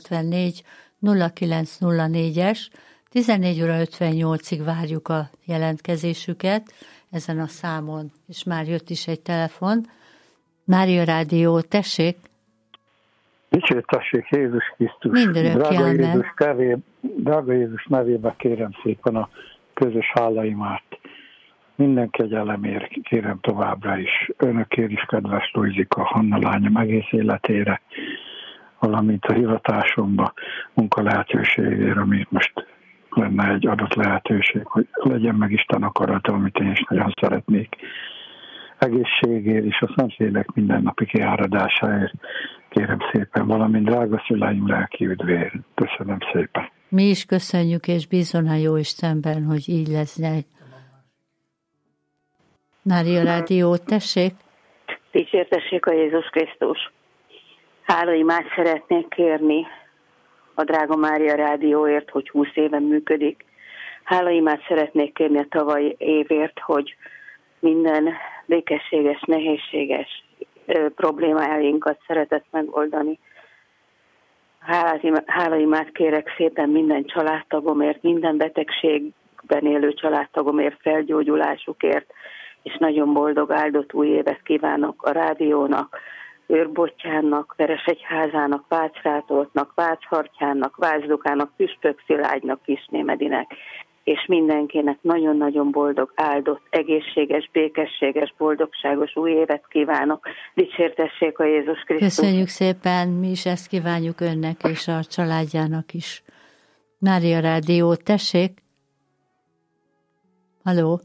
54 0904-es, 14 óra 58-ig várjuk a jelentkezésüket ezen a számon, és már jött is egy telefon. Mária Rádió, tessék! Dicsértessék Jézus Krisztus! Drága Jézus nevébe kérem szépen a közös hálaimát. Minden kegyelemért kérem továbbra is. Önökért is, kedves Lujzika, Hanna lányom egész életére, valamint a hivatásomba munka lehetőségére, amit most lenne egy adott lehetőség, hogy legyen meg Isten akarata, amit én is nagyon szeretnék. Egészségért és a Szentlélek mindennapi kiáradásáért kérem szépen, valamint drága szüleim lelki üdvéért. Köszönöm szépen. Mi is köszönjük, és bízom a jó Istenben, hogy így lesz. Mária Rádió, tessék! Dicsértessék a Jézus Krisztus! Hálaimát szeretnék kérni a drága Mária Rádióért, hogy 20 éven működik. Hálaimát szeretnék kérni a tavalyi évért, hogy minden békességes, nehézséges problémáinkat szeretett megoldani. Hálaimát kérek szépen minden családtagomért, minden betegségben élő családtagomért, felgyógyulásukért, és nagyon boldog, áldott új évet kívánok a rádiónak, Őrbottyánnak, Veresegyházának, Vácrátoltnak, Váchartyánnak, Vácdukának, Püspök Szilágynak, Kisnémedinek, és mindenkinek nagyon-nagyon boldog, áldott, egészséges, békességes, boldogságos új évet kívánok. Dicsértessék a Jézus Krisztus! Köszönjük szépen, mi is ezt kívánjuk önnek és a családjának is. Mária Rádió, tessék! Halló!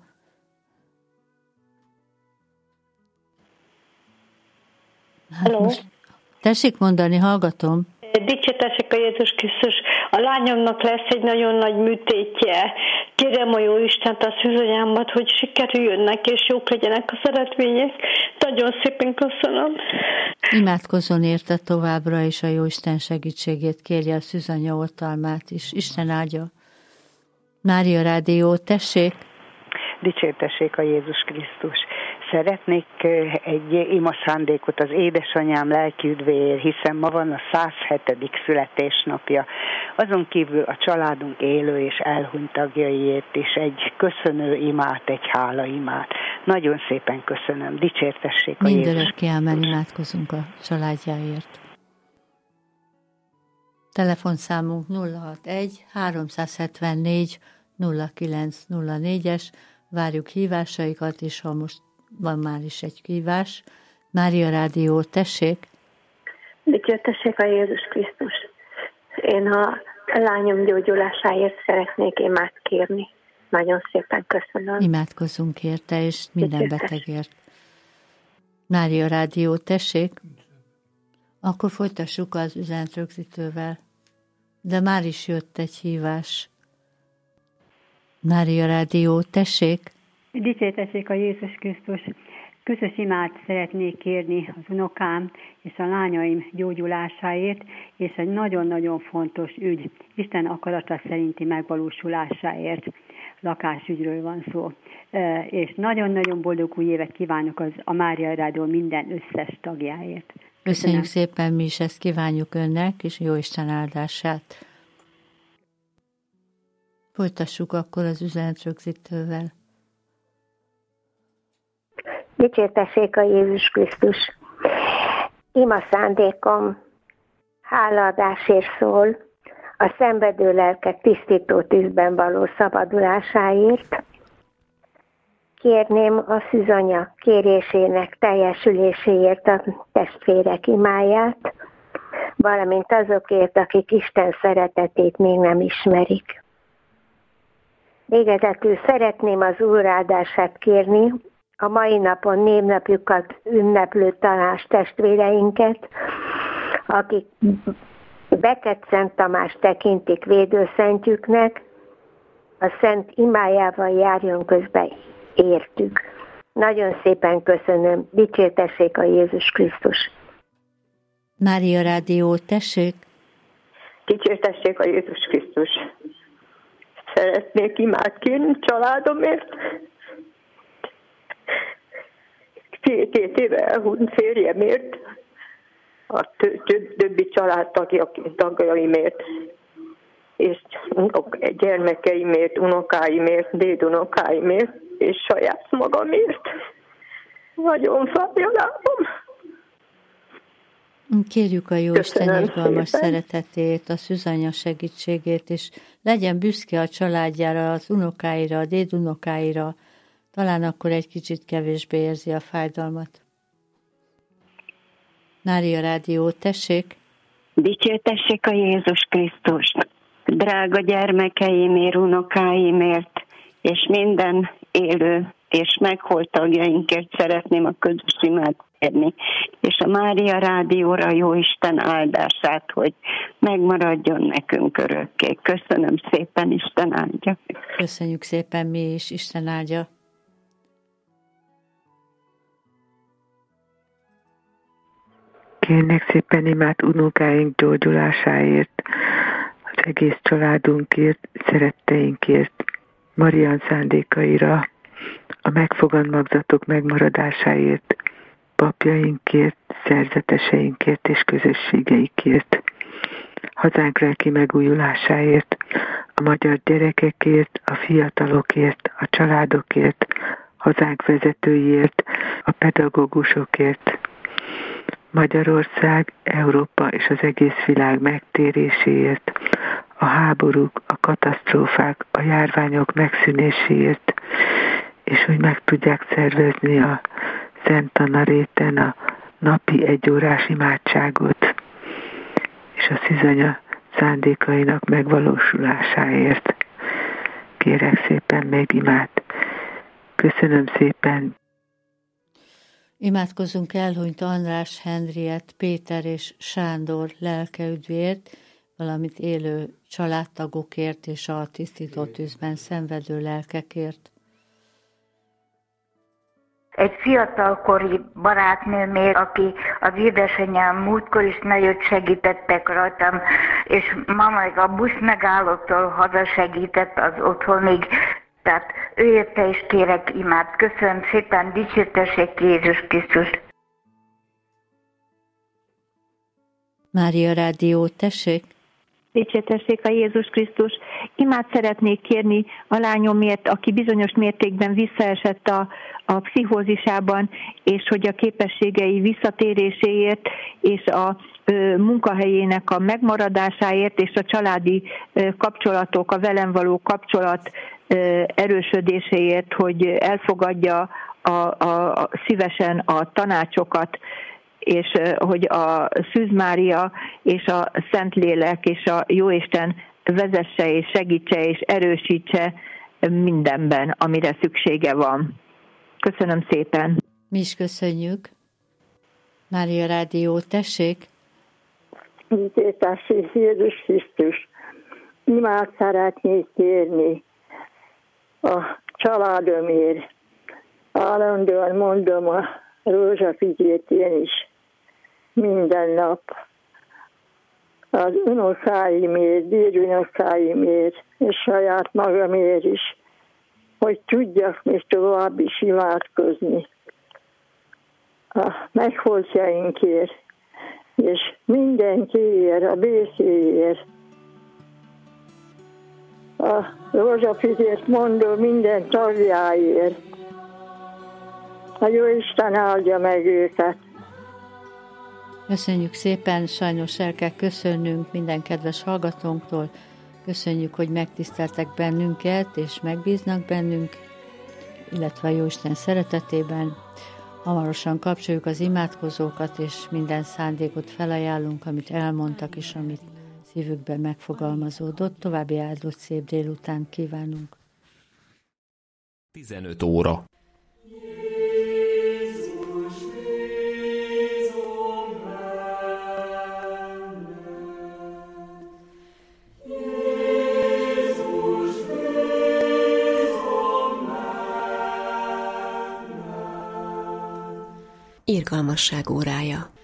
Halló. Tessék mondani, hallgatom. Dicsértessék a Jézus Krisztus. A lányomnak lesz egy nagyon nagy műtétje. Kérem a jó Istent, a szűzanyámat, hogy sikerüljön neki, és jók legyenek a szeretmények. Nagyon szépen köszönöm. Imádkozzon érte továbbra, és a jó Isten segítségét kérje, a szűzanya oltalmát is. Isten áldja. Mária Rádió, tessék! Dicsértessék a Jézus Krisztus! Szeretnék egy ima szándékot az édesanyám lelki üdvéért, hiszen ma van a 107. születésnapja. Azon kívül a családunk élő és elhunyt tagjaiért is egy köszönő imát, egy hálaimát. Nagyon szépen köszönöm. Dicsértessék a Jézus Krisztus! Mindörökké imádkozunk a családjáért. Telefonszámunk 061 374 0904-es. Várjuk hívásaikat, és ha most van már is egy hívás. Mária Rádió, tessék! Dicsértessék a Jézus Krisztus! Én a lányom gyógyulásáért szeretnék imát kérni. Nagyon szépen köszönöm. Imádkozzunk érte, és minden betegért. Mária Rádió, tessék! Akkor folytassuk az üzenetrögzítővel. De már is jött egy hívás. Mária Rádió, tessék! Dicsértessék a Jézus Krisztus! Közös imát szeretnék kérni az unokám és a lányaim gyógyulásáért, és egy nagyon-nagyon fontos ügy, Isten akarata szerinti megvalósulásáért. Lakásügyről van szó. És nagyon-nagyon boldog új évet kívánok a Mária Rádió minden összes tagjáért. Köszönjük szépen, mi is ezt kívánjuk önnek, és jó Isten áldását. Folytassuk akkor az üzenetrögzítővel. Dicsértessék a Jézus Krisztus! Ima szándékom hálaadásért szól, a szenvedő lelkek tisztító tűzben való szabadulásáért. Kérném a szűzanya kérésének teljesüléséért a testvérek imáját, valamint azokért, akik Isten szeretetét még nem ismerik. Végezetül szeretném az Úr áldását kérni a mai napon névnapjukat ünneplő tanás testvéreinket, akik Beket Szent Tamást tekintik védőszentjüknek, a szent imájával járjon közbe értük. Nagyon szépen köszönöm. Dicsértessék a Jézus Krisztus! Mária Rádió, tessék! Dicsértessék a Jézus Krisztus! Szeretnék imát kérni családomért. 2 éve elhunyt férjemért, a többi családtagjaimért, és gyermekeimért, unokáimért, dédunokáimért, és saját magamért. Nagyon fáj a lábam. Kérjük a Jóisten irgalmas szeretetét, a szűzanya segítségét, és legyen büszke a családjára, az unokáira, a dédunokáira, talán akkor egy kicsit kevésbé érzi a fájdalmat. Mária Rádió, tessék! Dicsértessék a Jézus Krisztust! Drága gyermekeimért, unokáimért, és minden élő és meghalt tagjainkért szeretném a közös imát kérni, és a Mária Rádióra jó Isten áldását, hogy megmaradjon nekünk örökké. Köszönöm szépen, Isten áldja. Köszönjük szépen mi is, Isten áldja. Kérnek szépen imát unokáink gyógyulásáért, az egész családunkért, szeretteinkért, Marián szándékaira, a megfogalmazottak megmaradásáért, papjainkért, szerzeteseinkért és közösségeikért, hazánk lelki megújulásáért, a magyar gyerekekért, a fiatalokért, a családokért, hazánk vezetőiért, a pedagógusokért, Magyarország, Európa és az egész világ megtéréséért, a háborúk, a katasztrófák, a járványok megszűnéséért, és hogy meg tudják szervezni a Szent Tanaréten a napi 1 órás imádságot, és a szűzanya szándékainak megvalósulásáért. Kérek szépen még imát. Köszönöm szépen. Imádkozzunk elhunyt András, Henriett, Péter és Sándor lelkeüdvért, valamint élő családtagokért és a tisztító tűzben szenvedő lelkekért. Egy fiatalkori barátnőmért, aki az édesanyám múltkor is nagyot segítettek rajtam, és ma meg a busz megállótól haza segített az otthonig, tehát őérte is kérek imát. Köszönöm szépen, dicsértessék Jézus Krisztus. Mária Rádió, tessék! Dicsértessék a Jézus Krisztus. Imát szeretnék kérni a lányomért, aki bizonyos mértékben visszaesett a pszichózisában, és hogy a képességei visszatéréséért, és a munkahelyének a megmaradásáért, és a családi kapcsolatok, a velem való kapcsolat erősödéséért, hogy elfogadja szívesen a tanácsokat, és hogy a Szűz Mária és a Szentlélek és a Jóisten vezesse és segítse és erősítse mindenben, amire szüksége van. Köszönöm szépen. Mi is köszönjük. Mária Rádió, tessék! Dicsértessék Jézus Krisztus! Imát szeretnék kérni a családomért. Állandóan mondom a rózsafigyét én is minden nap. Az unokáimért, dédunokáimért, és saját magamért is, hogy tudjak még tovább is imádkozni a megholtjainkért, és mindenkiért, a békéért. A rózsafigyét mondó minden tagjáért. A Jóisten áldja meg őket. Köszönjük szépen, sajnos el kell köszönnünk minden kedves hallgatónktól. Köszönjük, hogy megtiszteltek bennünket, és megbíznak bennünk, illetve a Jóisten szeretetében. Hamarosan kapcsoljuk az imádkozókat, és minden szándékot felajánlunk, amit elmondtak, és amit szívükben megfogalmazódott. További áldott szép délután kívánunk. 15 óra. Irgalmasság órája.